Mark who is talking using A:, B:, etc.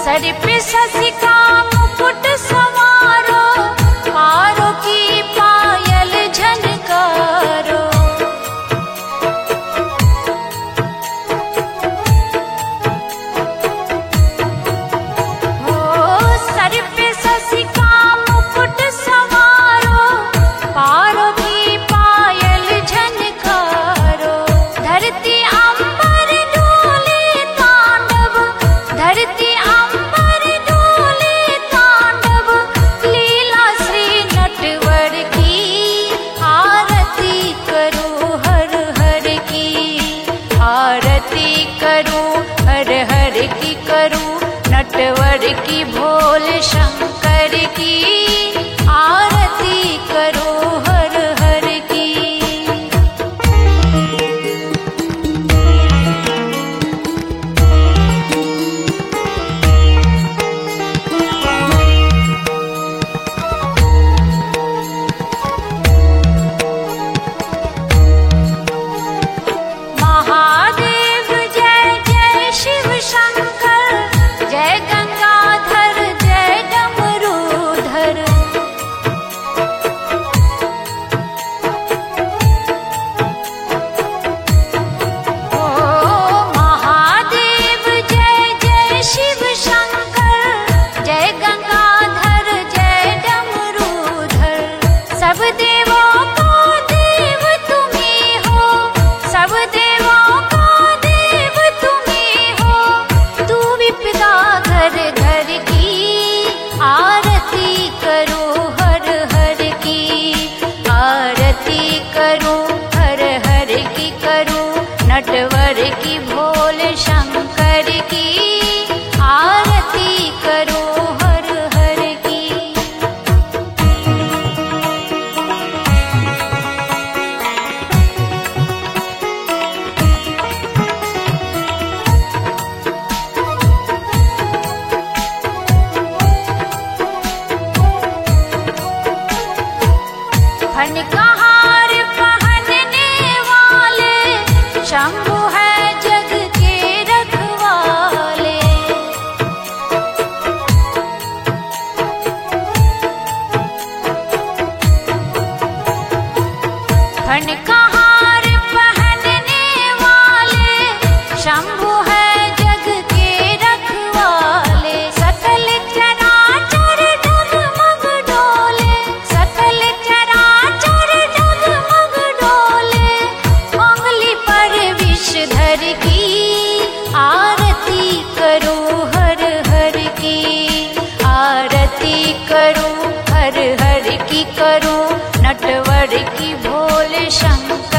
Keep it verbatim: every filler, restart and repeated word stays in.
A: सर पे शशि का मुकुट संवारो, पारों की पायल झनकारो। ओ सर पे शशि का मुकुट संवारो, पारों की पायल झनकारो। धरती अंबर डोले तांडव, धरती अंबर डोले तांडव, लीला श्री नटवर की आरती करो हर हर की। आरती करो हर हर की करो, नटवर की भोले शंकर की आरती करो हर हर की। महादेव जय जय शिव शंकर, जय गंगाधर जय डमरूधर। ओ महादेव जय जय शिव शंकर, जय गंगाधर जय डमरूधर। सब देवों का देव तुम्ही हो, सब देवों का देव तुम्ही हो। तू विपदा घर घर की आरती करो हर हर की। आरती करो हर हर की करो, नटवर की भोले शंकर की आरती करो हर हर की। फन का हार पहनने वाले, शंभु है जग के रखवाले। फन का हार पहनने वाले, शंभु है जग के रखवाले। सकल चराचर डगमग डोले, सकल चराचर डगमग डोले। उंगली पर विषधर की आरती करो हर हर की। आरती करो हर हर की करो, नटवर की भोले शंकर